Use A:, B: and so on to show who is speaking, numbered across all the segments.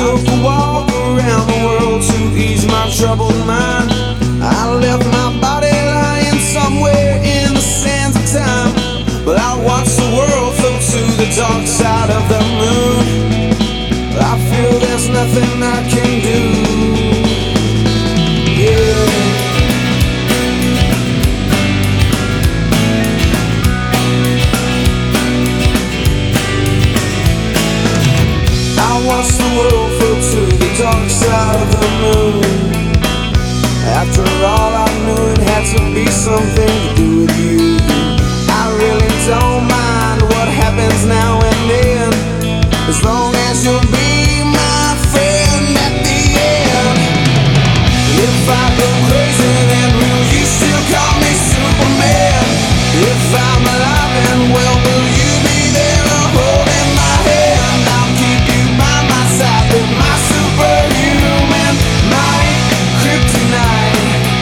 A: took a walk around the world to ease my troubled mind. I left my body lying somewhere in the sands of time, but I watched the world float to the dark side of the moon. I feel there's nothing I can do. Yeah. I watched the world float to the dark side of the moon. After all, I knew it had to be something to do with you. I really don't mind what happens now and then, as long as you'll be my friend at the end. If I go crazy, then will you still call me Superman? If I'm alive and well, will you be there holding my hand? I'll keep you by my side with my superhuman might, kryptonite.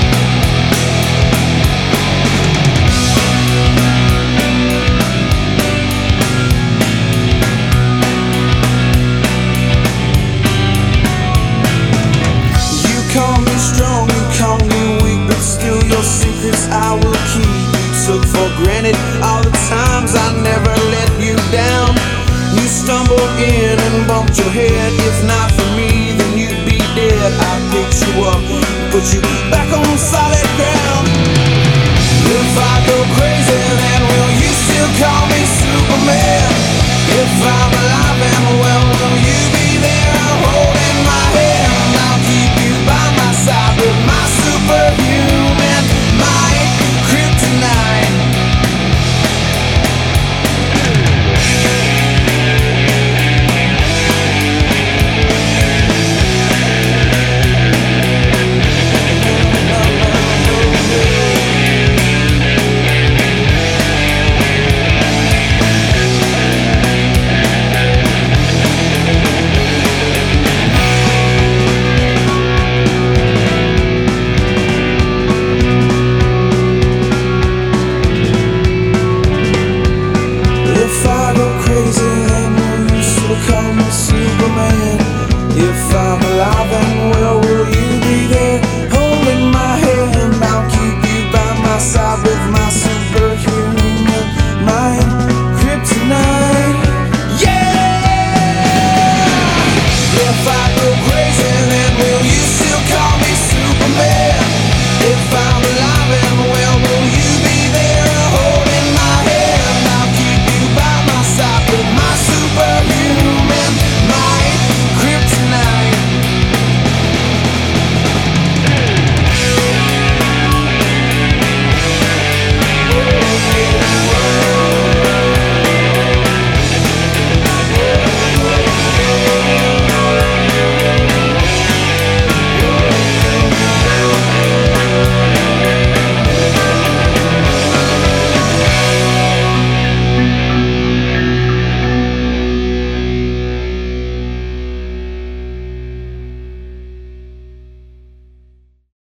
A: You call me strong, you call me weak, but still your secrets I will keep. You took for granted all the times I never let you down. You stumbled in and bumped your head. If not for me, then you'd be dead. I picked you up, put you back on solid ground. If I go crazy, then will you still call me Superman? If I'm alive and well, will you